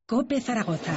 COPE Zaragoza.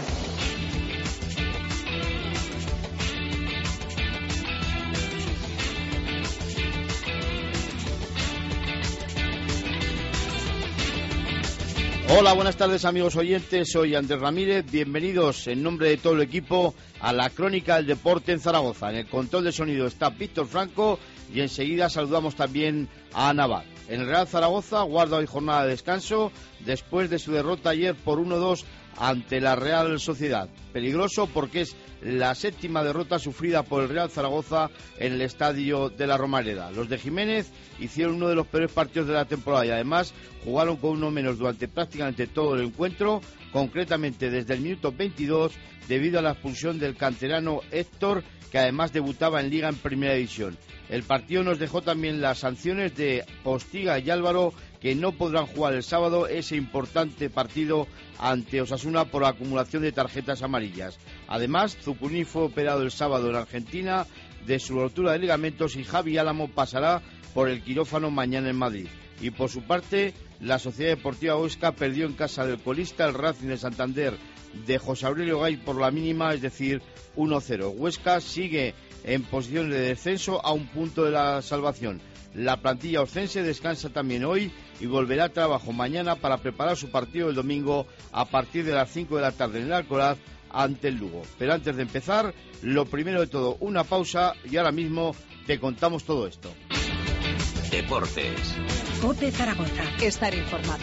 Hola, buenas tardes amigos oyentes, soy Andrés Ramírez, bienvenidos en nombre de todo el equipo a la crónica del deporte en Zaragoza. En el control de sonido está Víctor Franco y enseguida saludamos también a Ana Abad. En el Real Zaragoza guarda hoy jornada de descanso después de su derrota ayer por 1-2 ante la Real Sociedad. Peligroso porque es la séptima derrota sufrida por el Real Zaragoza en el estadio de la Romareda. Los de Jiménez hicieron uno de los peores partidos de la temporada y además jugaron con uno menos durante prácticamente todo el encuentro, concretamente desde el minuto 22 debido a la expulsión del canterano Héctor, que además debutaba en Liga en Primera División. El partido nos dejó también las sanciones de Postiga y Álvaro, que no podrán jugar el sábado ese importante partido ante Osasuna por acumulación de tarjetas amarillas. Además, Zucuní fue operado el sábado en Argentina de su rotura de ligamentos y Javi Álamo pasará por el quirófano mañana en Madrid. Y por su parte, la Sociedad Deportiva Huesca perdió en casa del colista el Racing de Santander de José Aurelio Gay por la mínima, es decir, 1-0. Huesca sigue en posición de descenso a un punto de la salvación. La plantilla oscense descansa también hoy y volverá a trabajo mañana para preparar su partido el domingo a partir de las 5 de la tarde en el Alcoraz ante el Lugo. Pero antes de empezar, lo primero de todo, una pausa y ahora mismo te contamos todo esto. Deportes. COPE Zaragoza. Estar informado.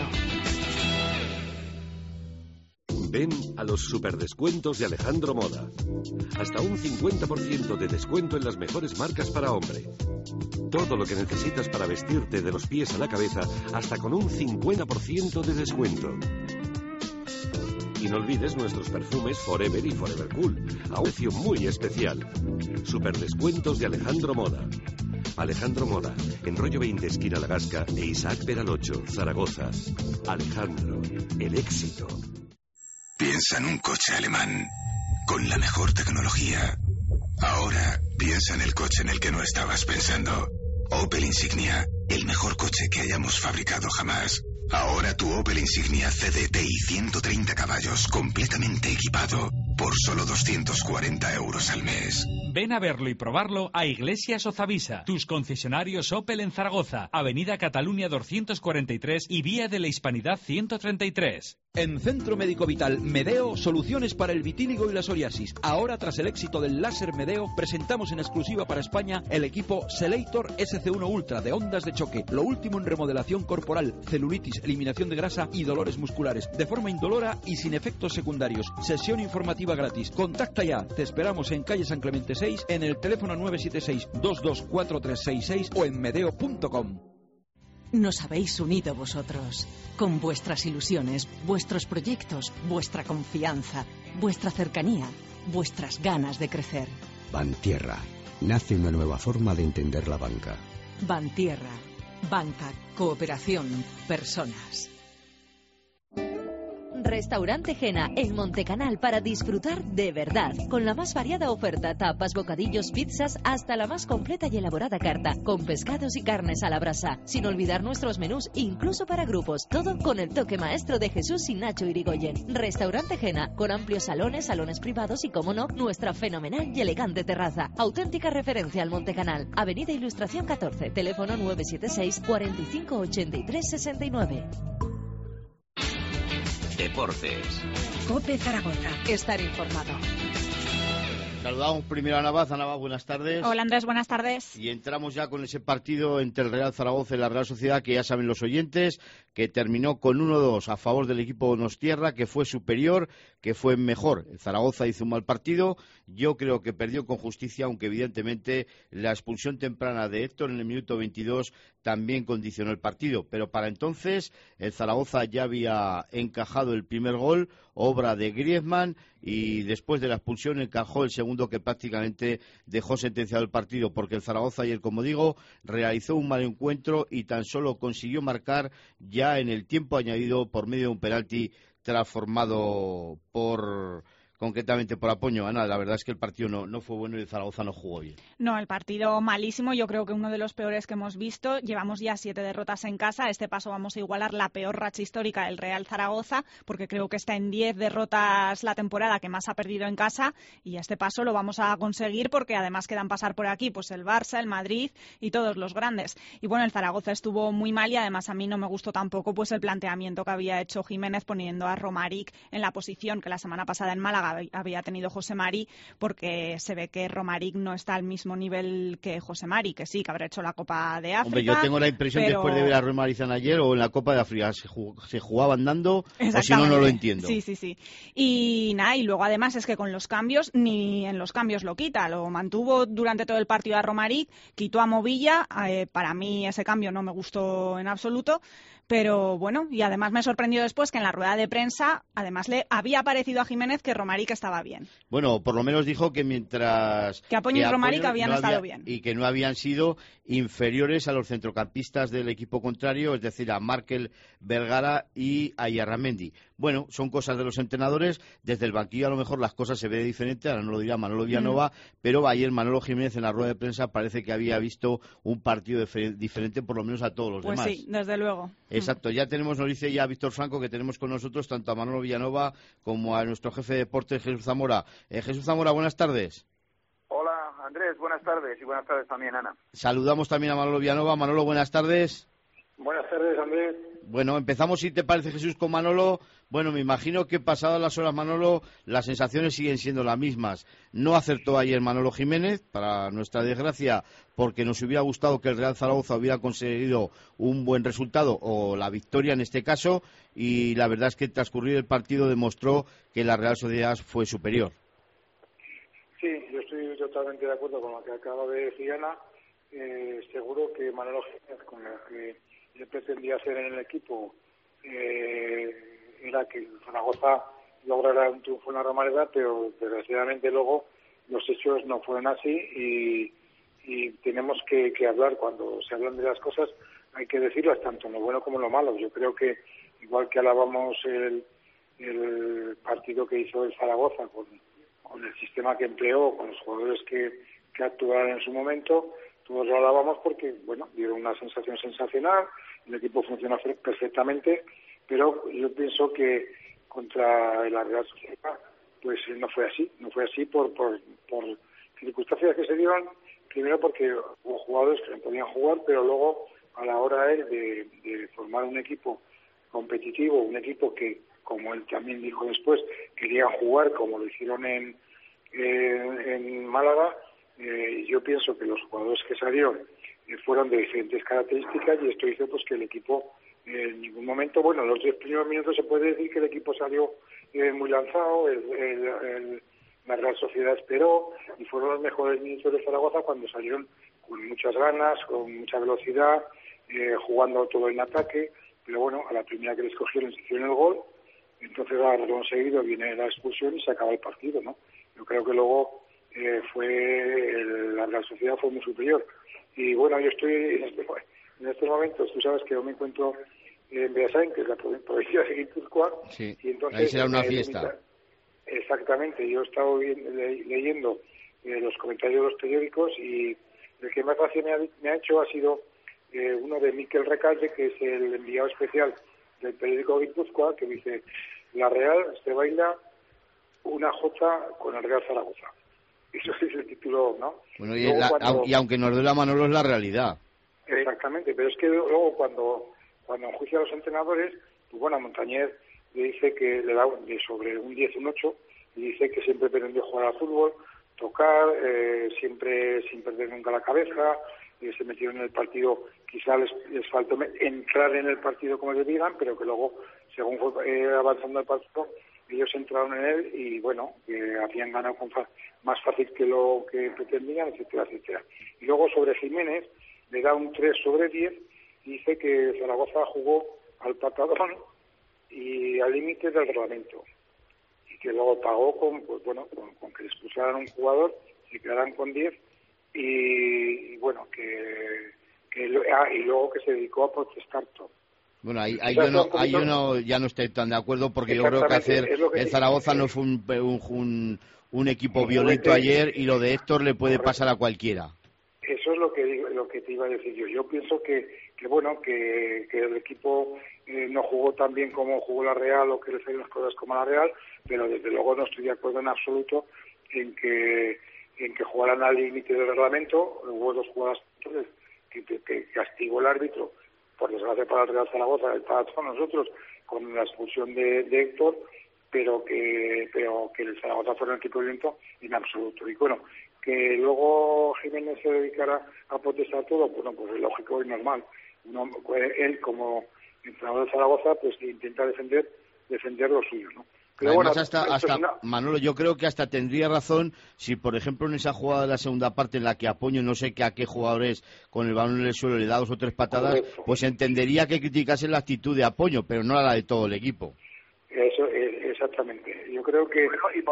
Ven a los superdescuentos de Alejandro Moda. Hasta un 50% de descuento en las mejores marcas para hombre. Todo lo que necesitas para vestirte de los pies a la cabeza, hasta con un 50% de descuento. Y no olvides nuestros perfumes Forever y Forever Cool, a un precio muy especial. Superdescuentos de Alejandro Moda. Alejandro Moda, en Rollo 20, esquina La Gasca, e Isaac Peralocho, Zaragoza. Alejandro, el éxito. Piensa en un coche alemán, con la mejor tecnología. Ahora piensa en el coche en el que no estabas pensando. Opel Insignia, el mejor coche que hayamos fabricado jamás. Ahora tu Opel Insignia CDTi 130 caballos, completamente equipado, por solo 240 euros al mes. Ven a verlo y probarlo a Iglesias Ozavisa, tus concesionarios Opel en Zaragoza, Avenida Cataluña 243 y Vía de la Hispanidad 133. En Centro Médico Vital Medeo, soluciones para el vitíligo y la psoriasis. Ahora, tras el éxito del láser Medeo, presentamos en exclusiva para España el equipo Selator SC1 Ultra de ondas de choque. Lo último en remodelación corporal, celulitis, eliminación de grasa y dolores musculares. De forma indolora y sin efectos secundarios. Sesión informativa gratis. Contacta ya. Te esperamos en calle San Clemente 6, en el teléfono 976-224366 o en medeo.com. Nos habéis unido vosotros, con vuestras ilusiones, vuestros proyectos, vuestra confianza, vuestra cercanía, vuestras ganas de crecer. Bantierra. Nace una nueva forma de entender la banca. Bantierra. Banca, cooperación, personas. Restaurante Jena en Montecanal para disfrutar de verdad, con la más variada oferta, tapas, bocadillos, pizzas, hasta la más completa y elaborada carta, con pescados y carnes a la brasa, sin olvidar nuestros menús, incluso para grupos, todo con el toque maestro de Jesús y Nacho Irigoyen. Restaurante Jena, con amplios salones privados y, como no, nuestra fenomenal y elegante terraza, auténtica referencia al Montecanal, Avenida Ilustración 14, teléfono 976 45 83 69. Deportes. COPE Zaragoza. Estar informado. Saludamos primero a Ana Abad. Ana Abad, buenas tardes. Hola Andrés, buenas tardes. Y entramos ya con ese partido entre el Real Zaragoza y la Real Sociedad, que ya saben los oyentes, que terminó con 1-2 a favor del equipo donostiarra, que fue superior, que fue mejor. El Zaragoza hizo un mal partido, yo creo que perdió con justicia, aunque evidentemente la expulsión temprana de Héctor en el minuto 22 también condicionó el partido. Pero para entonces el Zaragoza ya había encajado el primer gol, obra de Griezmann, y después de la expulsión encajó el segundo, que prácticamente dejó sentenciado el partido, porque el Zaragoza ayer, como digo, realizó un mal encuentro y tan solo consiguió marcar ya en el tiempo añadido por medio de un penalti transformado por concretamente por Apoño. Ana, la verdad es que el partido no fue bueno y el Zaragoza no jugó bien. No, el partido malísimo, yo creo que uno de los peores que hemos visto. Llevamos ya 7 derrotas en casa. A este paso vamos a igualar la peor racha histórica del Real Zaragoza, porque creo que está en 10 derrotas la temporada que más ha perdido en casa, y a este paso lo vamos a conseguir porque además quedan pasar por aquí pues el Barça, el Madrid y todos los grandes. Y bueno, el Zaragoza estuvo muy mal y además a mí no me gustó tampoco pues el planteamiento que había hecho Jiménez poniendo a Romaric en la posición que la semana pasada en Málaga había tenido José Mari, porque se ve que Romaric no está al mismo nivel que José Mari, que sí, que habrá hecho la Copa de África. Hombre, yo tengo la impresión después de ver a Romaric ayer o en la Copa de África, se jugaba andando, o si no lo entiendo. Sí. Y nada, y luego además es que con los cambios, ni en los cambios lo quita, lo mantuvo durante todo el partido a Romaric, quitó a Movilla, para mí ese cambio no me gustó en absoluto. Pero bueno, y además me sorprendió después que en la rueda de prensa, además le había parecido a Jiménez que Romaric estaba bien. Bueno, por lo menos dijo que mientras... Que Apoño y Romaric habían estado bien. Y que no habían sido inferiores a los centrocampistas del equipo contrario, es decir, a Markel, Vergara y a Yarramendi. Bueno, son cosas de los entrenadores. Desde el banquillo a lo mejor las cosas se ven diferentes, ahora no lo dirá Manolo Villanova, pero ayer Manolo Jiménez en la rueda de prensa parece que había visto un partido diferente, por lo menos a todos los demás. Pues sí, desde luego. Exacto, ya tenemos, nos dice ya Víctor Franco, que tenemos con nosotros tanto a Manolo Villanova como a nuestro jefe de deportes, Jesús Zamora. Jesús Zamora, buenas tardes. Hola, Andrés, buenas tardes, y buenas tardes también, Ana. Saludamos también a Manolo Villanova. Manolo, buenas tardes. Buenas tardes, Andrés. Bueno, empezamos, si te parece, Jesús, con Manolo. Bueno, me imagino que pasadas las horas, Manolo, las sensaciones siguen siendo las mismas. No acertó ayer Manolo Jiménez, para nuestra desgracia, porque nos hubiera gustado que el Real Zaragoza hubiera conseguido un buen resultado, o la victoria en este caso, y la verdad es que transcurrido el partido demostró que la Real Sociedad fue superior. Sí, yo estoy totalmente de acuerdo con lo que acaba de decir Ana. Seguro que Manolo Jiménez, con lo que él pretendía hacer en el equipo, era que el Zaragoza lograra un triunfo en la Romareda, pero desgraciadamente luego los hechos no fueron así y tenemos que hablar. Cuando se hablan de las cosas hay que decirlas tanto en lo bueno como en lo malo. Yo creo que igual que alabamos el partido que hizo el Zaragoza con el sistema que empleó, con los jugadores que actuaron en su momento, todos lo alabamos porque, bueno, dieron una sensación sensacional, el equipo funciona perfectamente, pero yo pienso que contra la Real Sociedad pues no fue así por circunstancias que se dieron, primero porque hubo jugadores que no podían jugar, pero luego a la hora de formar un equipo competitivo, un equipo que, como él también dijo después, querían jugar como lo hicieron en Málaga. Yo pienso que los jugadores que salieron fueron de diferentes características y esto hizo pues que el equipo en ningún momento, bueno, en los 10 primeros minutos se puede decir que el equipo salió muy lanzado, la Real Sociedad esperó y fueron los mejores minutos de Zaragoza cuando salieron con muchas ganas, con mucha velocidad, jugando todo en ataque, pero bueno, a la primera que les cogieron se hicieron el gol, entonces a renglón seguido viene la expulsión y se acaba el partido, ¿no? Yo creo que luego la Real Sociedad fue muy superior. Y bueno, yo estoy en estos momentos, tú sabes que yo me encuentro en Beasain, que es la provincia de Guipúzcoa, sí, y entonces ahí será una fiesta. Exactamente, yo he estado leyendo los comentarios de los periódicos y el que más gracia me ha hecho ha sido uno de Miquel Recalde, que es el enviado especial del periódico Guipúzcoa, que dice: la Real se baila una jota con el Real Zaragoza. Eso es el título, ¿no? Bueno, y aunque nos duela, Manolo, es la realidad. Exactamente, pero es que luego cuando enjuicia a los entrenadores, pues bueno, a Montañez le dice que le da sobre un 10, un 8, y dice que siempre pretendió jugar al fútbol, tocar, siempre sin perder nunca la cabeza, se metieron en el partido, quizá les faltó entrar en el partido como les digan, pero que luego, según fue avanzando el partido, ellos entraron en él y bueno, habían ganado más fácil que lo que pretendían, etcétera, etcétera. Y luego sobre Jiménez le da un 3 sobre 10 y dice que Zaragoza jugó al patadón y al límite del reglamento y que luego pagó con que le expulsaran a un jugador, se quedaran con 10 y bueno, y luego que se dedicó a protestar todo. Bueno, ahí yo ya no estoy tan de acuerdo, porque yo creo que el Zaragoza no fue un equipo violento ayer, y lo de Héctor le puede pasar a cualquiera. Eso es lo que te iba a decir yo. Yo pienso que el equipo no jugó tan bien como jugó la Real, o que le salieron las cosas como la Real, pero desde luego no estoy de acuerdo en absoluto en que jugaran al límite del reglamento. Hubo 2 jugadas que castigó el árbitro, por desgracia para el Real Zaragoza y para todos nosotros, con la expulsión de Héctor, pero que el Zaragoza fuera un equipo violento en absoluto. Y bueno, que luego Jiménez se dedicara a protestar todo, pues es lógico y normal. Él, como entrenador de Zaragoza, pues intenta defender lo suyo, ¿no? Pero además, bueno, Manolo, yo creo que hasta tendría razón si, por ejemplo, en esa jugada de la segunda parte en la que Apoño, no sé a qué jugadores con el balón en el suelo le da 2 o 3 patadas, pues entendería que criticase la actitud de Apoño, pero no la de todo el equipo. Eso es exactamente. Yo creo que...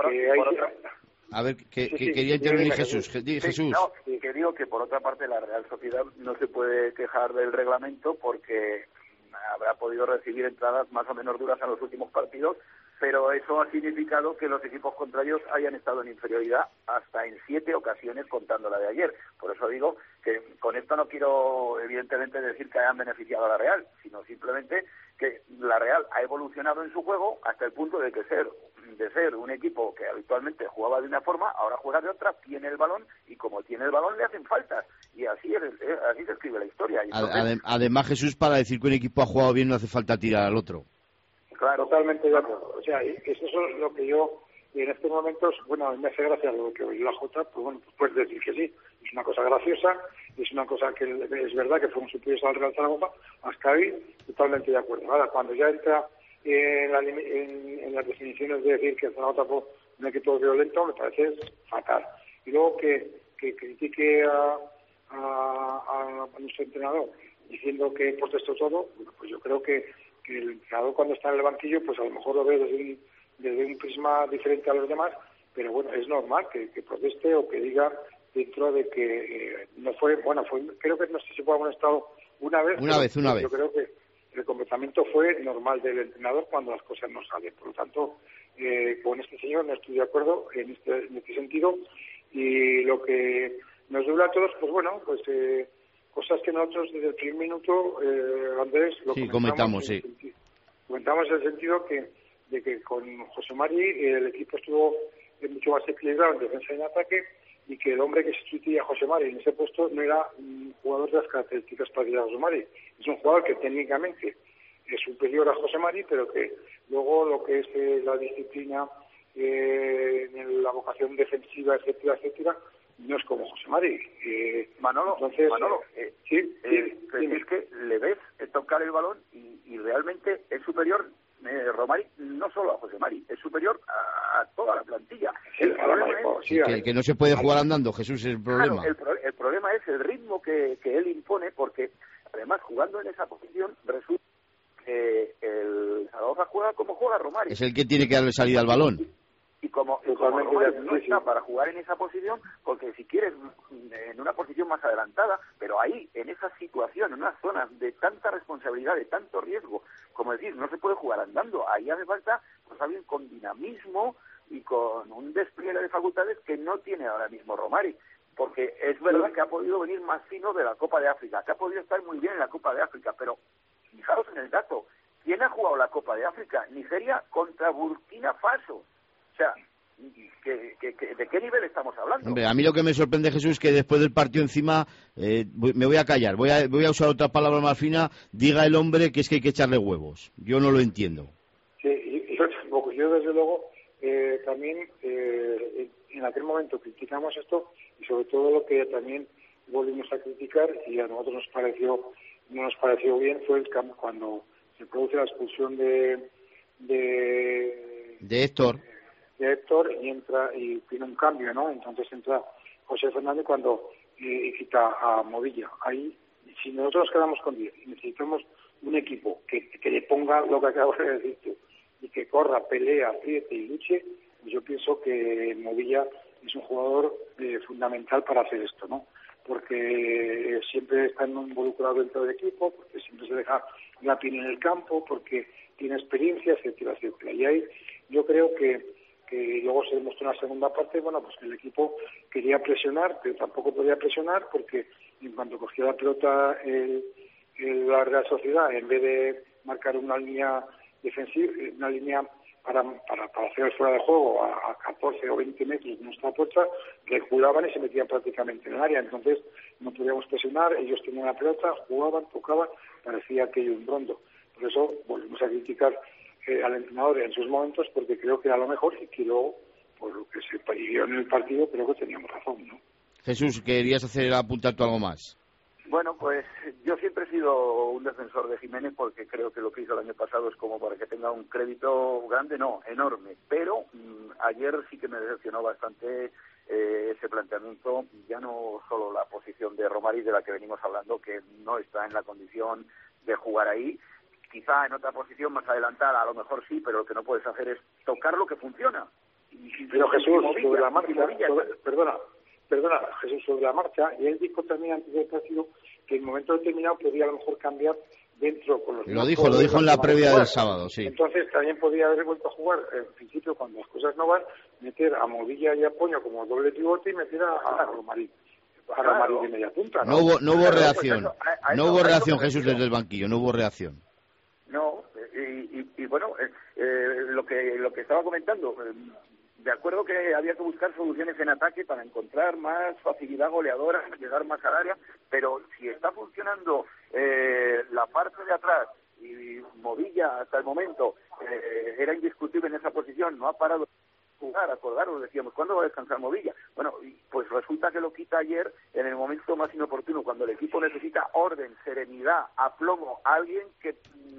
A ver, quería intervenir Jesús. Jesús. No, y que digo que por otra parte la Real Sociedad no se puede quejar del reglamento, porque habrá podido recibir entradas más o menos duras en los últimos partidos, pero eso ha significado que los equipos contrarios hayan estado en inferioridad hasta en 7 ocasiones, contando la de ayer. Por eso digo que con esto no quiero evidentemente decir que hayan beneficiado a la Real, sino simplemente que la Real ha evolucionado en su juego hasta el punto de ser un equipo que habitualmente jugaba de una forma, ahora juega de otra, tiene el balón, y como tiene el balón le hacen faltas, y así se escribe la historia. Entonces, además, Jesús, para decir que un equipo ha jugado bien no hace falta tirar al otro. Claro, totalmente de acuerdo. O sea, eso es lo que yo en estos momentos, bueno, me hace gracia lo que oyó la Jota, pues bueno, pues puedes decir que sí, es una cosa graciosa, es una cosa que es verdad que fueron superiores al Real Zaragoza, hasta ahí totalmente de acuerdo. Ahora, cuando ya entra en las definiciones de decir que el Zaragoza fue un equipo violento, me parece fatal. Y luego que critique a nuestro entrenador diciendo que protestó todo, bueno, pues yo creo que el entrenador, cuando está en el banquillo, pues a lo mejor lo ve desde un prisma diferente a los demás, pero bueno, es normal que proteste o que diga dentro de que no fue, creo que no sé si fue amonestado una vez. Una vez. Yo creo que el comportamiento fue normal del entrenador cuando las cosas no salen. Por lo tanto, con este señor no estoy de acuerdo en este sentido, y lo que nos duele a todos, pues bueno, cosas que nosotros desde el primer minuto, Andrés, lo comentamos en el sentido de que con José Mari el equipo estuvo mucho más equilibrado en defensa y en ataque, y que el hombre que sustituía a José Mari en ese puesto no era un jugador de las características parecidas a José Mari. Es un jugador que técnicamente es superior a José Mari, pero que luego lo que es la disciplina, la vocación defensiva, etcétera, no es como José Mari. Manolo, sí, es que le ves tocar el balón y realmente es superior Romari, no solo a José Mari, es superior a toda la plantilla. Que no se puede jugar andando, Jesús, es el problema. Claro, el problema es el ritmo que él impone, porque además jugando en esa posición resulta que el Zaragoza juega como juega Romari. Es el que tiene que darle salida al balón. Y como Romari no está para jugar en esa posición, porque si quieres en una posición más adelantada, pero ahí, en esa situación, en una zona de tanta responsabilidad, de tanto riesgo, como decir, no se puede jugar andando, ahí hace falta pues alguien con dinamismo y con un despliegue de facultades que no tiene ahora mismo Romari, porque es verdad que ha podido venir más fino de la Copa de África, que ha podido estar muy bien en la Copa de África, pero fijaros en el dato, ¿quién ha jugado la Copa de África? Nigeria contra Burkina Faso. O sea, ¿de qué nivel estamos hablando? Hombre, a mí lo que me sorprende, Jesús, es que después del partido encima, me voy a callar, voy a usar otra palabra más fina, diga el hombre que es que hay que echarle huevos. Yo no lo entiendo. Sí, yo tampoco. Yo desde luego también en aquel momento criticamos esto, y sobre todo lo que también volvimos a criticar y a nosotros no nos pareció bien fue cuando se produce la expulsión de Héctor. Y tiene un cambio, ¿no? Entonces entra José Fernández cuando quita a Movilla. Ahí, si nosotros quedamos con 10 y necesitamos un equipo que le ponga lo que acabo de decir tú, y que corra, pelea, apriete y luche, yo pienso que Movilla es un jugador fundamental para hacer esto, ¿no? Porque siempre está involucrado dentro del equipo, porque siempre se deja la piel en el campo, porque tiene experiencia, etcétera, etcétera. Y ahí yo creo que luego se demostró en la segunda parte, bueno, pues que el equipo quería presionar, pero tampoco podía presionar porque en cuanto cogió la pelota la Real Sociedad, en vez de marcar una línea defensiva, una línea para hacer fuera de juego a 14 o 20 metros de nuestra puerta, recuaban y se metían prácticamente en el área. Entonces no podíamos presionar, ellos tenían la pelota, jugaban, tocaban, parecía aquello un rondo. Por eso volvemos a criticar al entrenador en sus momentos, porque creo que era lo mejor y que luego, por lo que se vivió en el partido, creo que teníamos razón, ¿no? Jesús, ¿querías apuntar tú algo más? Bueno, pues yo siempre he sido un defensor de Jiménez porque creo que lo que hizo el año pasado es como para que tenga un crédito grande, no, enorme. Pero ayer sí que me decepcionó bastante ese planteamiento, ya no solo la posición de Romari, de la que venimos hablando, que no está en la condición de jugar ahí. Quizá en otra posición más adelantada, a lo mejor sí, pero lo que no puedes hacer es tocar lo que funciona. Pero Jesús, sobre la marcha, perdona, Jesús, sobre la marcha, y él dijo también antes del partido que en un momento determinado podía a lo mejor cambiar dentro con los... Lo dijo en la previa del sábado, sí. Entonces también podía haber vuelto a jugar, en principio, cuando las cosas no van, meter a Movilla y a Poño como doble pivote y meter a Romarí. A Romarí de media punta, ¿no? No hubo reacción. No hubo reacción, Jesús, desde el banquillo, no hubo reacción. No, y bueno, lo que estaba comentando, de acuerdo que había que buscar soluciones en ataque para encontrar más facilidad goleadora, llegar más al área, pero si está funcionando la parte de atrás y Movilla hasta el momento era indiscutible en esa posición, no ha parado de jugar, acordaros, decíamos, ¿cuándo va a descansar Movilla? Bueno, pues resulta que lo quita ayer en el momento más inoportuno, cuando el equipo necesita orden, serenidad, aplomo, alguien que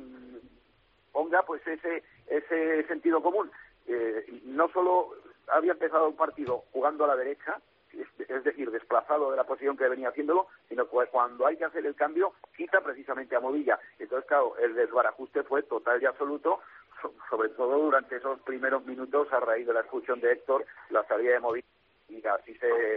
ponga pues ese sentido común. No solo había empezado un partido jugando a la derecha, es decir, desplazado de la posición que venía haciéndolo, sino que cuando hay que hacer el cambio, quita precisamente a Movilla. Entonces, claro, el desbarajuste fue total y absoluto, sobre todo durante esos primeros minutos a raíz de la expulsión de Héctor, la salida de Movilla, y así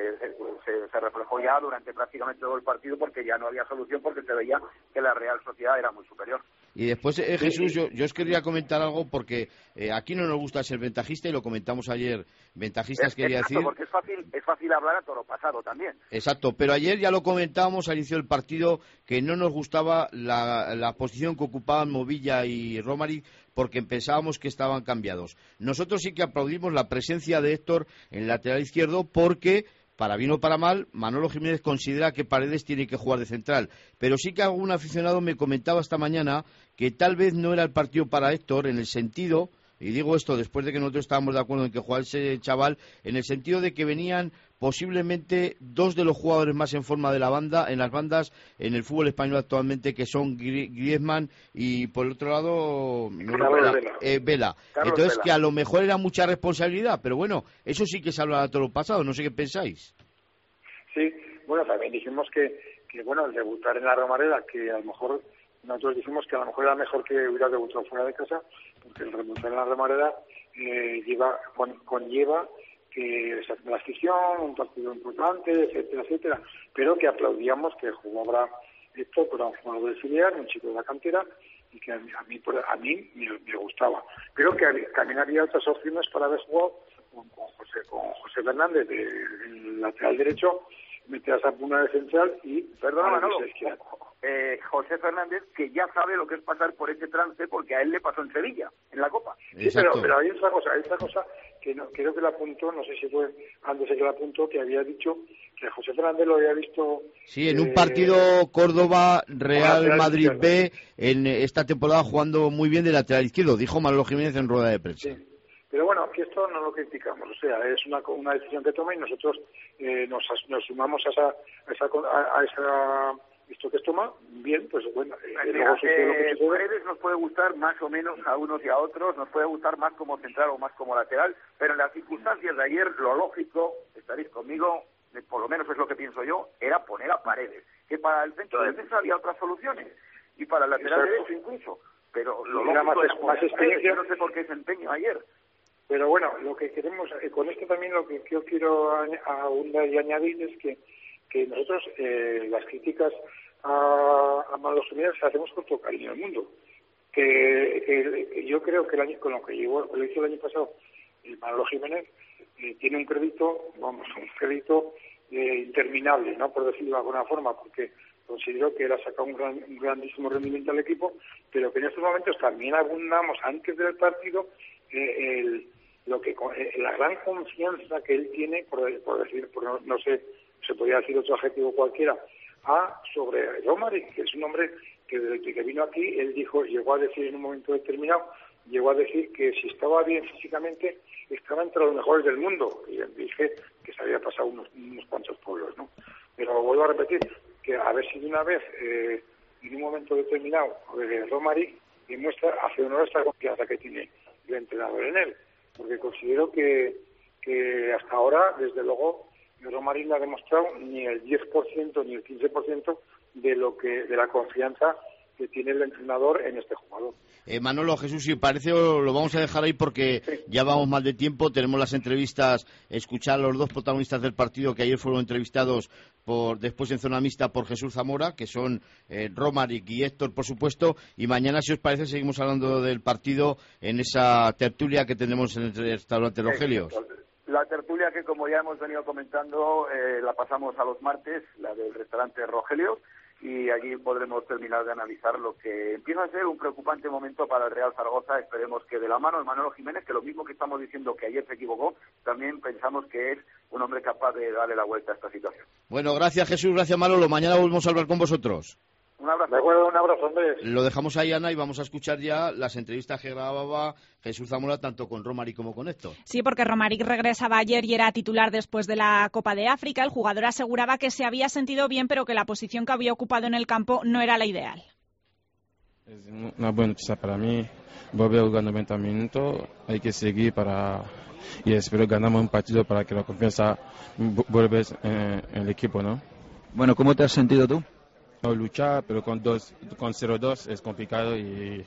se reflejó ya durante prácticamente todo el partido, porque ya no había solución, porque se veía que la Real Sociedad era muy superior. Y después, Jesús, yo os quería comentar algo, porque aquí no nos gusta ser ventajista, y lo comentamos ayer. Ventajistas quería decir... porque es fácil hablar a toro pasado también. Exacto, pero ayer ya lo comentábamos al inicio del partido, que no nos gustaba la posición que ocupaban Movilla y Romari, porque pensábamos que estaban cambiados. Nosotros sí que aplaudimos la presencia de Héctor en el lateral izquierdo, porque, para bien o para mal, Manolo Jiménez considera que Paredes tiene que jugar de central. Pero sí que algún aficionado me comentaba esta mañana que tal vez no era el partido para Héctor, en el sentido, y digo esto después de que nosotros estábamos de acuerdo en que jugara ese chaval, en el sentido de que venían posiblemente dos de los jugadores más en forma de la banda, en las bandas, en el fútbol español actualmente, que son Griezmann y, por el otro lado, Vela. Entonces, que a lo mejor era mucha responsabilidad, pero bueno, eso sí que se habla de todo lo pasado, no sé qué pensáis. Sí, bueno, también dijimos que bueno, el debutar en la Romareda, que a lo mejor nosotros dijimos que a lo mejor era mejor que hubiera debutado fuera de casa, porque el debutar en la Romareda conlleva que se hace la afición, un partido importante, etcétera, etcétera, pero que aplaudíamos que jugara esto, pero un jugador de auxiliar, un chico de la cantera, y que a mí me gustaba. Creo que también había otras opciones para haber jugado con José Fernández del lateral derecho, meter a Sapuna de central y... Perdona, Manolo, José Fernández, que ya sabe lo que es pasar por ese trance, porque a él le pasó en Sevilla, en la Copa. Sí, pero hay otra cosa que no, creo que la apuntó, no sé si fue antes de que la apuntó, que había dicho que José Fernández lo había visto... Sí, en un partido Córdoba-Real Madrid B, en esta temporada jugando muy bien de lateral izquierdo, dijo Manolo Jiménez en rueda de prensa. Sí. Pero bueno, que esto no lo criticamos, o sea, es una decisión que toma y nosotros nos sumamos a esa esto que toma, bien, pues bueno. Paredes nos puede gustar más o menos a unos y a otros, nos puede gustar más como central o más como lateral, pero en las circunstancias de ayer, lo lógico, estaréis conmigo, por lo menos es lo que pienso yo, era poner a Paredes, que para el centro de defensa había otras soluciones, y para el lateral derecho incluso, pero lo lógico era más experiencia. No sé por qué ese empeño ayer. Pero bueno, lo que queremos, con esto también lo que yo quiero ahondar y añadir es que nosotros las críticas a Manolo Jiménez se la hacemos con todo cariño del mundo. Que yo creo que con lo que lo hizo el año pasado Manolo Jiménez tiene un crédito interminable, ¿no? Por decirlo de alguna forma, porque considero que él ha sacado un grandísimo rendimiento al equipo, pero que en estos momentos también abundamos antes del partido la gran confianza que él tiene, no sé, se podría decir otro adjetivo cualquiera, sobre Romaric, que es un hombre que desde que vino aquí, él llegó a decir en un momento determinado, que si estaba bien físicamente, estaba entre los mejores del mundo. Y dije que se había pasado unos cuantos pueblos, ¿no? Pero vuelvo a repetir, que a ver si de una vez, en un momento determinado, Romaric hace honor a esta confianza que tiene el entrenador en él. Porque considero que hasta ahora, desde luego, Romaric no ha demostrado ni el 10% ni el 15% de la confianza que tiene el entrenador en este jugador. Manolo, Jesús, si parece, lo vamos a dejar ahí porque ya vamos mal de tiempo. Tenemos las entrevistas, escuchar a los dos protagonistas del partido que ayer fueron entrevistados después en zona mixta por Jesús Zamora, que son Romaric y Héctor, por supuesto. Y mañana, si os parece, seguimos hablando del partido en esa tertulia que tenemos en el restaurante Rogelios. La tertulia que, como ya hemos venido comentando, la pasamos a los martes, la del restaurante Rogelios, y allí podremos terminar de analizar lo que empieza a ser un preocupante momento para el Real Zaragoza. Esperemos que de la mano de Manolo Jiménez, que lo mismo que estamos diciendo que ayer se equivocó, también pensamos que es un hombre capaz de darle la vuelta a esta situación. Bueno, gracias Jesús, gracias Manolo. Mañana volvemos a hablar con vosotros. Un abrazo. De acuerdo, un abrazo, Andrés. Lo dejamos ahí, Ana, y vamos a escuchar ya las entrevistas que grababa Jesús Zamora tanto con Romaric como con Héctor. Sí, porque Romaric regresaba ayer y era titular después de la Copa de África. El jugador aseguraba que se había sentido bien, pero que la posición que había ocupado en el campo no era la ideal. Es una buena noticia para mí. Volver a jugar 90 minutos, hay que seguir y espero ganamos un partido para que la confianza vuelva en el equipo, ¿no? Bueno, ¿cómo te has sentido tú? No luchar, pero con 0-2 es complicado y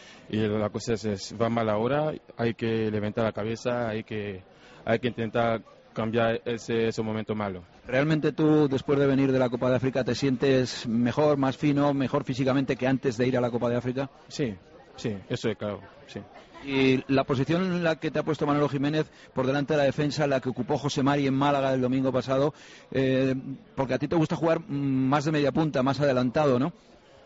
la cosa va mal ahora. Hay que levantar la cabeza, hay que intentar cambiar ese momento malo. ¿Realmente tú, después de venir de la Copa de África, te sientes mejor, más fino, mejor físicamente que antes de ir a la Copa de África? Sí, eso es claro, sí. Y la posición en la que te ha puesto Manolo Jiménez por delante de la defensa, la que ocupó José Mari en Málaga el domingo pasado, porque a ti te gusta jugar más de media punta, más adelantado, ¿no?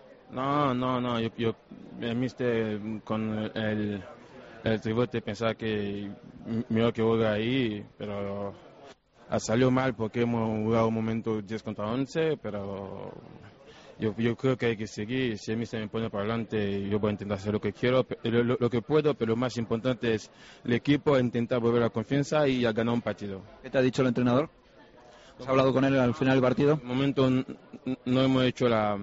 No, yo el míster con el tribote pensaba que mejor que juega ahí, pero salió mal porque hemos jugado un momento 10 contra 11, pero yo creo que hay que seguir. Si el míster me pone para adelante, yo voy a intentar hacer lo que quiero, lo que puedo, pero lo más importante es el equipo, intentar volver la confianza y a ganar un partido. ¿Qué te ha dicho el entrenador? ¿Has hablado con él al final del partido? De momento no hemos hecho la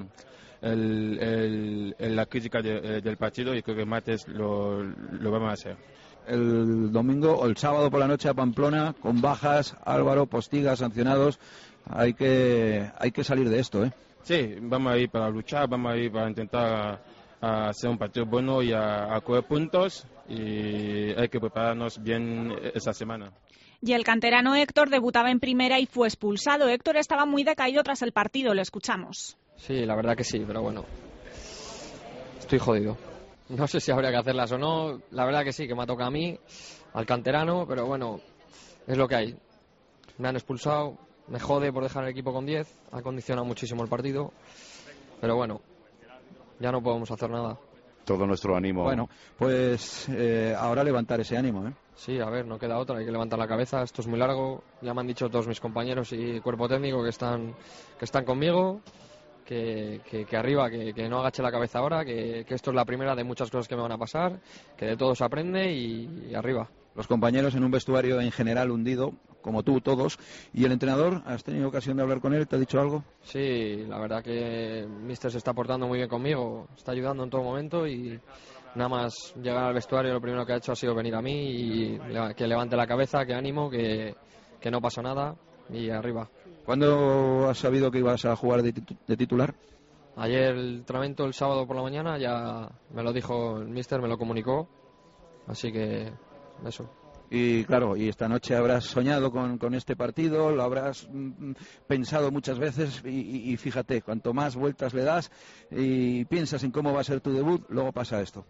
crítica del partido y creo que el martes lo vamos a hacer. El domingo o el sábado por la noche a Pamplona, con bajas, Álvaro, Postiga, sancionados. Hay que salir de esto, ¿eh? Sí, vamos a ir para luchar, vamos a ir para intentar hacer un partido bueno y a coger puntos, y hay que prepararnos bien esa semana. Y el canterano Héctor debutaba en primera y fue expulsado. Héctor estaba muy decaído tras el partido, le escuchamos. Sí, la verdad que sí, pero bueno, estoy jodido. No sé si habría que hacerlas o no, la verdad que sí, que me ha tocado a mí, al canterano, pero bueno, es lo que hay. Me han expulsado, me jode por dejar el equipo con 10, ha condicionado muchísimo el partido, pero bueno, ya no podemos hacer nada. Todo nuestro ánimo. Bueno, pues ahora levantar ese ánimo, ¿eh? Sí, a ver, no queda otra, hay que levantar la cabeza, esto es muy largo, ya me han dicho todos mis compañeros y cuerpo técnico que están conmigo, que arriba, que no agache la cabeza ahora, que esto es la primera de muchas cosas que me van a pasar, que de todo se aprende y arriba. Los compañeros en un vestuario en general hundido, como tú, todos, y el entrenador, ¿has tenido ocasión de hablar con él? ¿Te ha dicho algo? Sí, la verdad que el míster se está portando muy bien conmigo, está ayudando en todo momento y nada más llegar al vestuario lo primero que ha hecho ha sido venir a mí y que levante la cabeza, que ánimo, que no pasa nada y arriba. ¿Cuándo has sabido que ibas a jugar de titular? Ayer el entrenamiento, el sábado por la mañana, ya me lo dijo el míster, me lo comunicó, así que eso. Y claro, y esta noche habrás soñado con este partido, lo habrás pensado muchas veces y fíjate, cuanto más vueltas le das y piensas en cómo va a ser tu debut, luego pasa esto.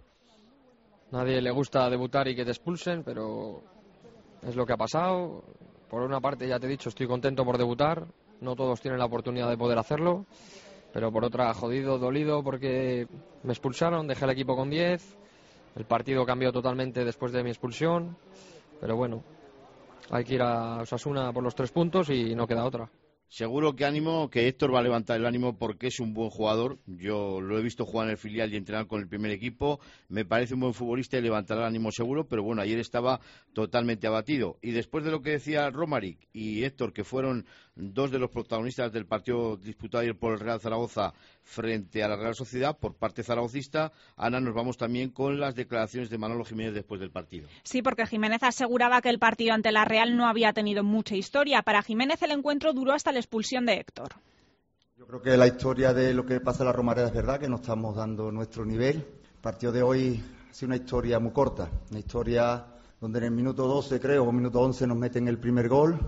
Nadie le gusta debutar y que te expulsen, pero es lo que ha pasado. Por una parte, ya te he dicho, estoy contento por debutar, no todos tienen la oportunidad de poder hacerlo, pero por otra, jodido, dolido, porque me expulsaron, dejé el equipo con 10, el partido cambió totalmente después de mi expulsión, pero bueno, hay que ir a Osasuna por los 3 puntos y no queda otra. Seguro que Héctor va a levantar el ánimo porque es un buen jugador. Yo lo he visto jugar en el filial y entrenar con el primer equipo. Me parece un buen futbolista y levantará el ánimo seguro, pero bueno, ayer estaba totalmente abatido. Y después de lo que decía Romaric y Héctor, que fueron dos de los protagonistas del partido disputado ayer por el Real Zaragoza frente a la Real Sociedad, por parte zaragocista, Ana, nos vamos también con las declaraciones de Manolo Jiménez después del partido. Sí, porque Jiménez aseguraba que el partido ante la Real no había tenido mucha historia. Para Jiménez el encuentro duró hasta la expulsión de Héctor. Yo creo que la historia de lo que pasa en la Romareda es verdad, que no estamos dando nuestro nivel. El partido de hoy ha sido una historia muy corta, una historia donde en el minuto 12, creo, o minuto 11 nos meten el primer gol.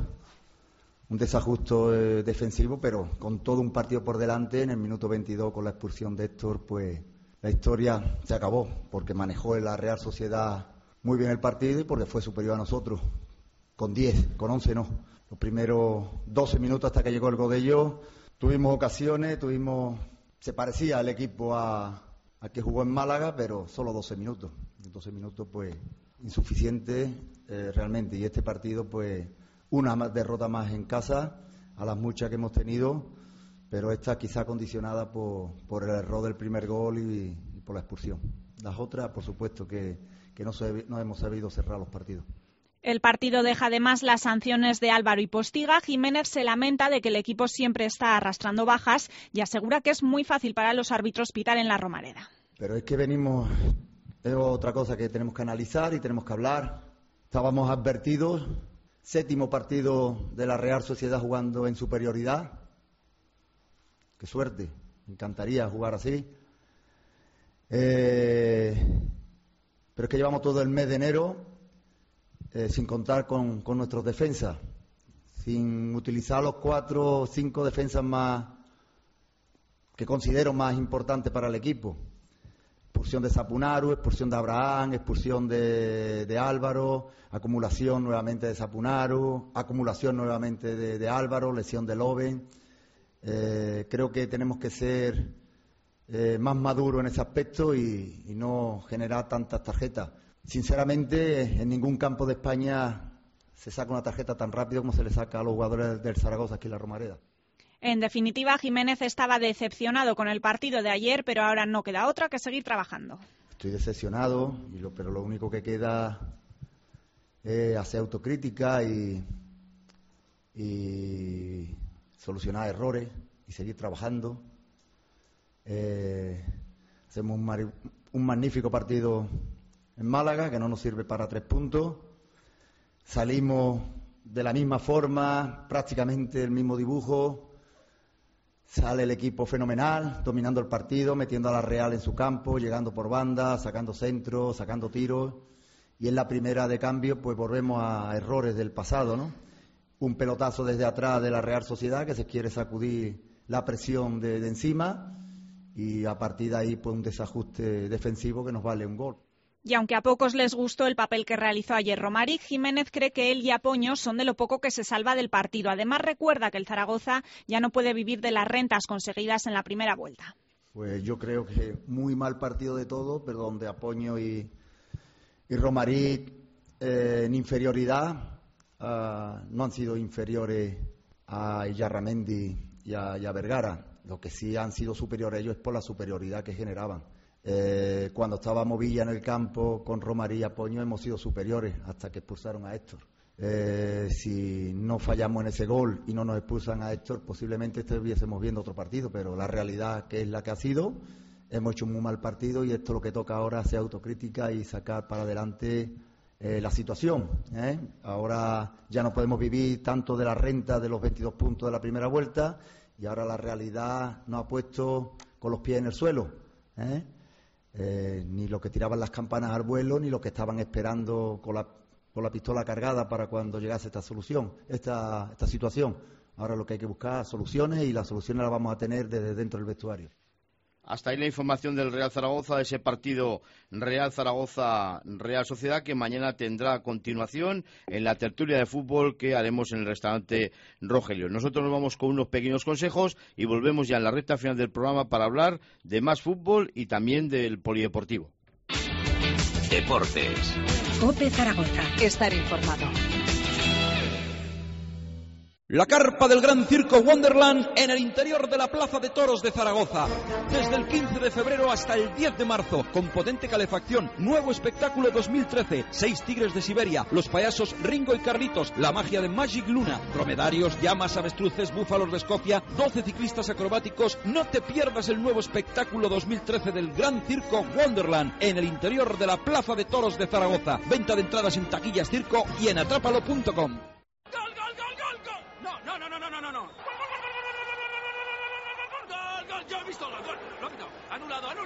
Un desajusto defensivo, pero con todo un partido por delante, en el minuto 22 con la expulsión de Héctor, pues la historia se acabó, porque manejó la Real Sociedad muy bien el partido y porque fue superior a nosotros, con 10, con 11 no. Los primeros 12 minutos hasta que llegó el gol de ellos, tuvimos ocasiones, se parecía el equipo a que jugó en Málaga, pero solo 12 minutos. 12 minutos, pues, insuficiente realmente, y este partido, pues, una derrota más en casa, a las muchas que hemos tenido, pero esta quizá condicionada por el error del primer gol y por la expulsión. Las otras, por supuesto, que no hemos sabido cerrar los partidos. El partido deja además las sanciones de Álvaro y Postiga. Jiménez se lamenta de que el equipo siempre está arrastrando bajas y asegura que es muy fácil para los árbitros pitar en la Romareda. Pero es que es otra cosa que tenemos que analizar y tenemos que hablar. Estábamos advertidos. 7º partido de la Real Sociedad jugando en superioridad. Qué suerte, me encantaría jugar así. Pero es que llevamos todo el mes de enero sin contar con nuestros defensas, sin utilizar los 4 o 5 defensas más que considero más importantes para el equipo. Expulsión de Sapunaru, expulsión de Abraham, expulsión de Álvaro, acumulación nuevamente de Sapunaru, acumulación nuevamente de Álvaro, lesión de Loven. Creo que tenemos que ser más maduros en ese aspecto y no generar tantas tarjetas. Sinceramente, en ningún campo de España se saca una tarjeta tan rápido como se le saca a los jugadores del Zaragoza aquí en la Romareda. En definitiva, Jiménez estaba decepcionado con el partido de ayer, pero ahora no queda otra que seguir trabajando. Estoy decepcionado, pero lo único que queda es hacer autocrítica y solucionar errores y seguir trabajando. Hacemos un magnífico partido en Málaga, que no nos sirve para 3 puntos. Salimos de la misma forma, prácticamente el mismo dibujo. Sale el equipo fenomenal, dominando el partido, metiendo a la Real en su campo, llegando por banda, sacando centros, sacando tiros. Y en la primera de cambio, pues volvemos a errores del pasado, ¿no? Un pelotazo desde atrás de la Real Sociedad, que se quiere sacudir la presión de encima. Y a partir de ahí, pues un desajuste defensivo que nos vale un gol. Y aunque a pocos les gustó el papel que realizó ayer Romaric, Jiménez cree que él y Apoño son de lo poco que se salva del partido. Además, recuerda que el Zaragoza ya no puede vivir de las rentas conseguidas en la primera vuelta. Pues yo creo que muy mal partido de todo, pero donde Apoño y Romaric en inferioridad no han sido inferiores a Illarramendi y a Vergara. Lo que sí han sido superiores a ellos es por la superioridad que generaban. Cuando estábamos Villa en el campo con Romarí y Apoño hemos sido superiores hasta que expulsaron a Héctor. Si no fallamos en ese gol y no nos expulsan a Héctor, posiblemente estuviésemos viendo otro partido, pero la realidad que es la que ha sido, hemos hecho un muy mal partido y esto lo que toca ahora es hacer autocrítica y sacar para adelante la situación. Ahora ya no podemos vivir tanto de la renta de los 22 puntos de la primera vuelta y ahora la realidad nos ha puesto con los pies en el suelo. Ni los que tiraban las campanas al vuelo, ni los que estaban esperando con la la pistola cargada para cuando llegase esta situación. Ahora lo que hay que buscar soluciones, y las soluciones las vamos a tener desde dentro del vestuario. Hasta ahí la información del Real Zaragoza, de ese partido Real Zaragoza-Real Sociedad, que mañana tendrá continuación en la tertulia de fútbol que haremos en el restaurante Rogelio. Nosotros nos vamos con unos pequeños consejos y volvemos ya en la recta final del programa para hablar de más fútbol y también del polideportivo. Deportes. COPE Zaragoza. Estar informado. La carpa del Gran Circo Wonderland en el interior de la Plaza de Toros de Zaragoza. Desde el 15 de febrero hasta el 10 de marzo, con potente calefacción, nuevo espectáculo 2013, 6 tigres de Siberia, los payasos Ringo y Carlitos, la magia de Magic Luna, dromedarios, llamas, avestruces, búfalos de Escocia, 12 ciclistas acrobáticos. No te pierdas el nuevo espectáculo 2013 del Gran Circo Wonderland en el interior de la Plaza de Toros de Zaragoza. Venta de entradas en taquillas Circo y en atrápalo.com. No. ¡Gol! Yo he visto el gol. Lo he visto. Anulado. ¡Gol!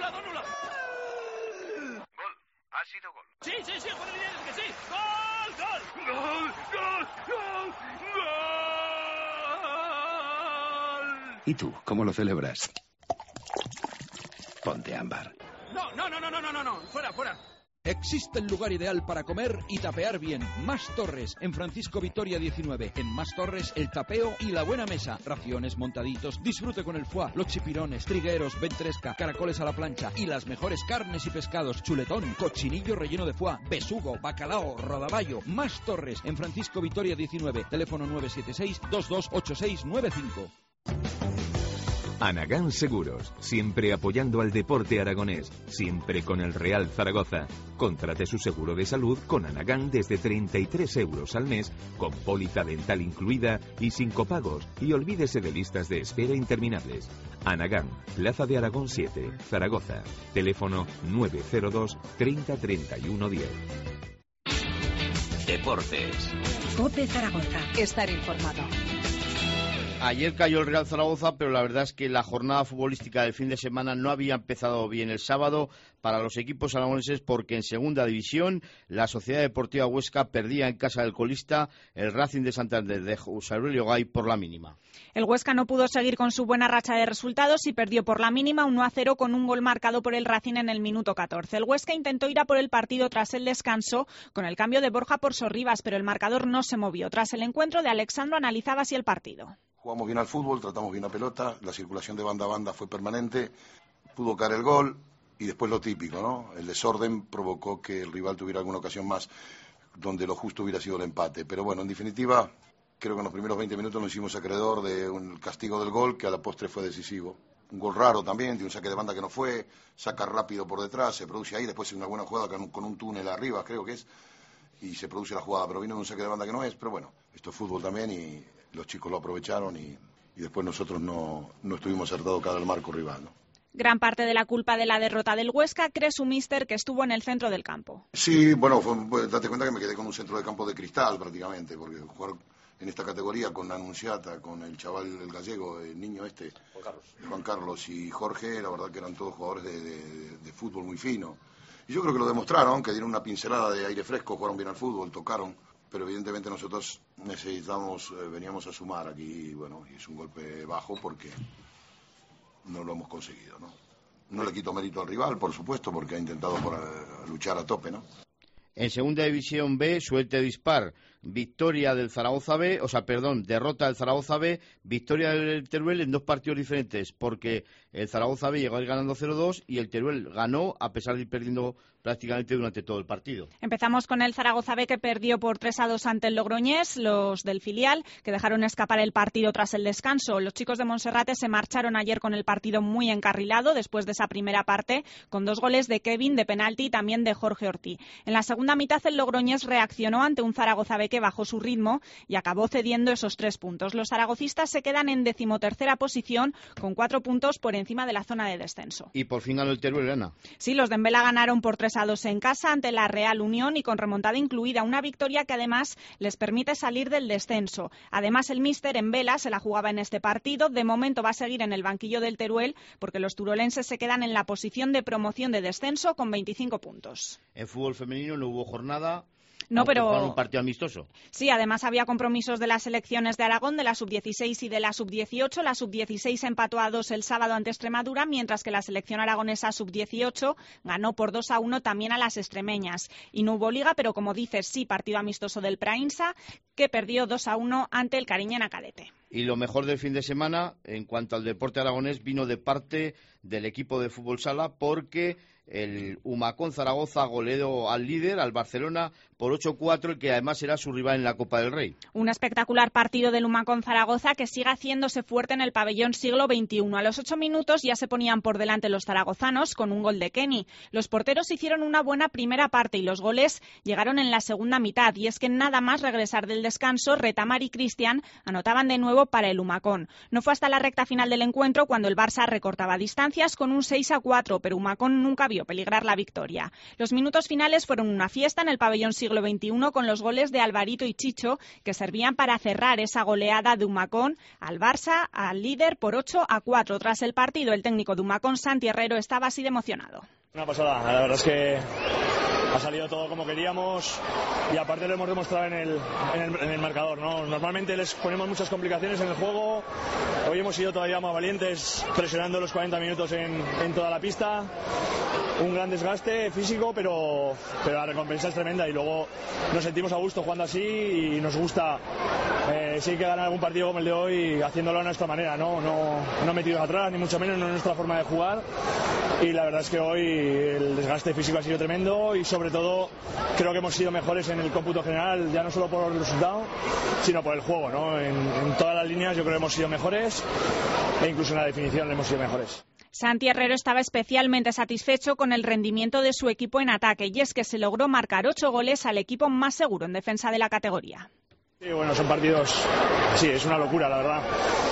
¿Ha sido gol? Sí, joder, que sí. ¡Gol! ¿Y tú, cómo lo celebras? Ponte ámbar. No. Fuera. Existe el lugar ideal para comer y tapear bien. Más Torres, en Francisco Vitoria 19. En Más Torres, el tapeo y la buena mesa. Raciones, montaditos, disfrute con el foie, los chipirones, trigueros, ventresca, caracoles a la plancha y las mejores carnes y pescados. Chuletón, cochinillo relleno de foie, besugo, bacalao, rodaballo. Más Torres, en Francisco Vitoria 19. Teléfono 976-228695. Anagán Seguros, siempre apoyando al deporte aragonés, siempre con el Real Zaragoza. Contrate su seguro de salud con Anagán desde 33 euros al mes, con póliza dental incluida y sin copagos, y olvídese de listas de espera interminables. Anagán, Plaza de Aragón 7, Zaragoza. Teléfono 902 30 31 10. Deportes. COPE Zaragoza. Estar informado. Ayer cayó el Real Zaragoza, pero la verdad es que la jornada futbolística del fin de semana no había empezado bien el sábado para los equipos aragoneses, porque en segunda división la Sociedad Deportiva Huesca perdía en casa del colista, el Racing de Santander de José Aurelio Gay, por la mínima. El Huesca no pudo seguir con su buena racha de resultados y perdió por la mínima 1-0 con un gol marcado por el Racing en el minuto 14. El Huesca intentó ir a por el partido tras el descanso con el cambio de Borja por Sorribas, pero el marcador no se movió. Tras el encuentro, de Alexandro analizaba así el partido. Jugamos bien al fútbol, tratamos bien la pelota, la circulación de banda a banda fue permanente, pudo caer el gol y después lo típico, ¿no? El desorden provocó que el rival tuviera alguna ocasión más donde lo justo hubiera sido el empate. Pero bueno, en definitiva, creo que en los primeros 20 minutos nos hicimos acreedor de un castigo del gol que a la postre fue decisivo. Un gol raro también, de un saque de banda que no fue, saca rápido por detrás, se produce ahí, después una buena jugada con un túnel arriba, creo que es, y se produce la jugada, pero vino de un saque de banda que no es, pero bueno, esto es fútbol también y los chicos lo aprovecharon y después nosotros no estuvimos acertados cara al marco rival, ¿no? Gran parte de la culpa de la derrota del Huesca cree su míster, que estuvo en el centro del campo. Sí, bueno, date cuenta que me quedé con un centro de campo de cristal prácticamente, porque jugar en esta categoría con Anunciata, con el chaval, el gallego, el niño este, Juan Carlos y Jorge, la verdad que eran todos jugadores de fútbol muy fino. Y yo creo que lo demostraron, que dieron una pincelada de aire fresco, jugaron bien al fútbol, tocaron. Pero evidentemente nosotros veníamos a sumar aquí, y bueno, y es un golpe bajo porque no lo hemos conseguido, ¿no? No le quito mérito al rival, por supuesto, porque ha intentado luchar a tope, ¿no? En segunda división B, suerte dispar, derrota del Zaragoza B, victoria del Teruel en dos partidos diferentes, porque el Zaragoza B llegó a ir ganando 0-2 y el Teruel ganó a pesar de ir perdiendo prácticamente durante todo el partido. Empezamos con el Zaragoza B, que perdió por 3-2 ante el Logroñés, los del filial, que dejaron escapar el partido tras el descanso. Los chicos de Monserrate se marcharon ayer con el partido muy encarrilado después de esa primera parte, con 2 goles de Kevin de penalti y también de Jorge Ortí. En la segunda mitad el Logroñés reaccionó ante un Zaragoza B que bajó su ritmo y acabó cediendo esos 3 puntos. Los zaragocistas se quedan en 13ª posición con 4 puntos por encima de la zona de descenso. Y por fin ganó el Teruel, Ana. Sí, los de Embela ganaron por 3-2 en casa ante la Real Unión y con remontada incluida, una victoria que además les permite salir del descenso. Además, el míster Embela se la jugaba en este partido. De momento va a seguir en el banquillo del Teruel porque los turolenses se quedan en la posición de promoción de descenso con 25 puntos. En fútbol femenino no hubo jornada. No, pero con un partido amistoso. Sí, además había compromisos de las selecciones de Aragón, de la sub-16 y de la sub-18. La sub-16 empató a 2 el sábado ante Extremadura, mientras que la selección aragonesa sub-18 ganó por 2-1 también a las extremeñas. Y no hubo liga, pero como dices, sí, partido amistoso del Prainsa, que perdió 2-1 ante el Cariñena Cadete. Y lo mejor del fin de semana, en cuanto al deporte aragonés, vino de parte del equipo de fútbol sala, porque el Humacón Zaragoza goleó al líder, al Barcelona, por 8-4, el que además será su rival en la Copa del Rey. Un espectacular partido del Humacón Zaragoza que sigue haciéndose fuerte en el pabellón siglo XXI. A los 8 minutos ya se ponían por delante los zaragozanos con un gol de Kenny. Los porteros hicieron una buena primera parte y los goles llegaron en la segunda mitad. Y es que nada más regresar del descanso, Retamar y Cristian anotaban de nuevo para el Humacón. No fue hasta la recta final del encuentro cuando el Barça recortaba distancias con un 6-4, pero Humacón nunca vio peligrar la victoria. Los minutos finales fueron una fiesta en el pabellón siglo XXI con los goles de Alvarito y Chicho, que servían para cerrar esa goleada de Humacón al Barça, al líder, por 8-4. Tras el partido, el técnico de Humacón, Santi Herrero, estaba así de emocionado. Una pasada, la verdad es que ha salido todo como queríamos y aparte lo hemos demostrado en el marcador, ¿no? Normalmente les ponemos muchas complicaciones en el juego, hoy hemos sido todavía más valientes, presionando los 40 minutos en toda la pista, un gran desgaste físico, pero la recompensa es tremenda y luego nos sentimos a gusto jugando así y nos gusta sí que ganar algún partido como el de hoy haciéndolo a nuestra manera, no metidos atrás, ni mucho menos, no es nuestra forma de jugar y la verdad es que hoy el desgaste físico ha sido tremendo y sobre todo creo que hemos sido mejores en el cómputo general, ya no solo por el resultado, sino por el juego, ¿no? En todas las líneas yo creo que hemos sido mejores e incluso en la definición hemos sido mejores. Santi Herrero estaba especialmente satisfecho con el rendimiento de su equipo en ataque y es que se logró marcar 8 goles al equipo más seguro en defensa de la categoría. Sí, bueno, son partidos, sí, es una locura la verdad,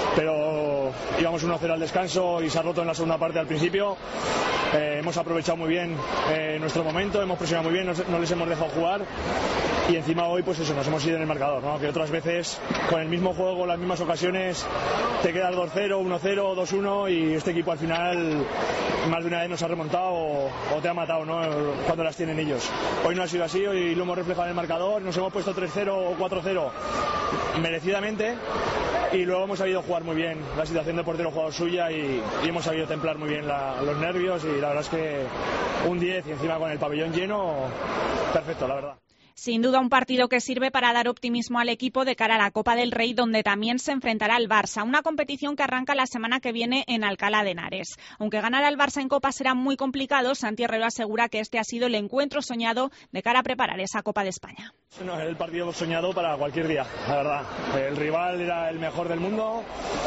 pero íbamos 1-0 al descanso y se ha roto en la segunda parte al principio. Hemos aprovechado muy bien nuestro momento, hemos presionado muy bien, no les hemos dejado jugar y encima hoy pues eso, nos hemos ido en el marcador, ¿no? Que otras veces con el mismo juego, las mismas ocasiones te quedas 2-0, 1-0, 2-1 y este equipo al final más de una vez nos ha remontado o te ha matado, ¿no? Cuando las tienen ellos. Hoy no ha sido así, hoy lo hemos reflejado en el marcador, nos hemos puesto 3-0 o 4-0 merecidamente y luego hemos sabido jugar muy bien la situación de portero jugador suya y hemos sabido templar muy bien los nervios y la verdad es que un 10 y encima con el pabellón lleno, perfecto, la verdad. Sin duda un partido que sirve para dar optimismo al equipo de cara a la Copa del Rey, donde también se enfrentará al Barça, una competición que arranca la semana que viene en Alcalá de Henares. Aunque ganar al Barça en Copa será muy complicado, Santi Herrero asegura que este ha sido el encuentro soñado de cara a preparar esa Copa de España. No, es el partido soñado para cualquier día, la verdad. El rival era el mejor del mundo,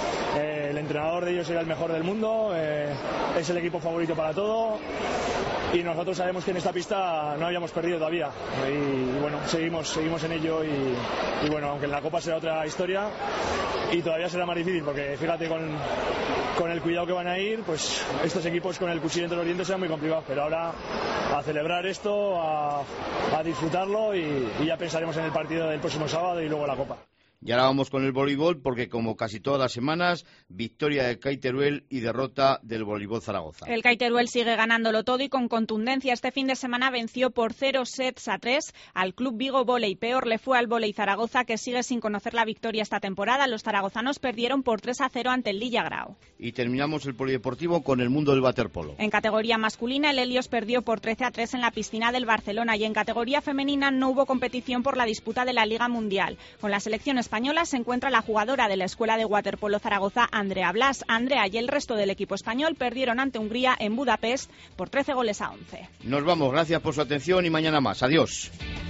el entrenador de ellos era el mejor del mundo, es el equipo favorito para todo y nosotros sabemos que en esta pista no habíamos perdido todavía y bueno, seguimos en ello y bueno, aunque en la Copa será otra historia y todavía será más difícil porque fíjate con el cuidado que van a ir, pues estos equipos con el cuchillo entre los dientes serán muy complicados, pero ahora a celebrar esto, a disfrutarlo y ya pensaremos en el partido del próximo sábado y luego la Copa. Y ahora vamos con el voleibol porque, como casi todas las semanas, victoria del CAI Teruel y derrota del Voleibol Zaragoza. El CAI Teruel sigue ganándolo todo y con contundencia. Este fin de semana venció por 0-3 al Club Vigo Voley. Peor le fue al Voley Zaragoza, que sigue sin conocer la victoria esta temporada. Los zaragozanos perdieron por 3-0 ante el Lilla Grau. Y terminamos el polideportivo con el mundo del waterpolo. En categoría masculina, el Helios perdió por 13-3 en la piscina del Barcelona y en categoría femenina no hubo competición por la disputa de la Liga Mundial. Con la selección española se encuentra la jugadora de la Escuela de Waterpolo Zaragoza, Andrea Blas. Andrea y el resto del equipo español perdieron ante Hungría en Budapest por 13-11. Nos vamos, gracias por su atención y mañana más. Adiós.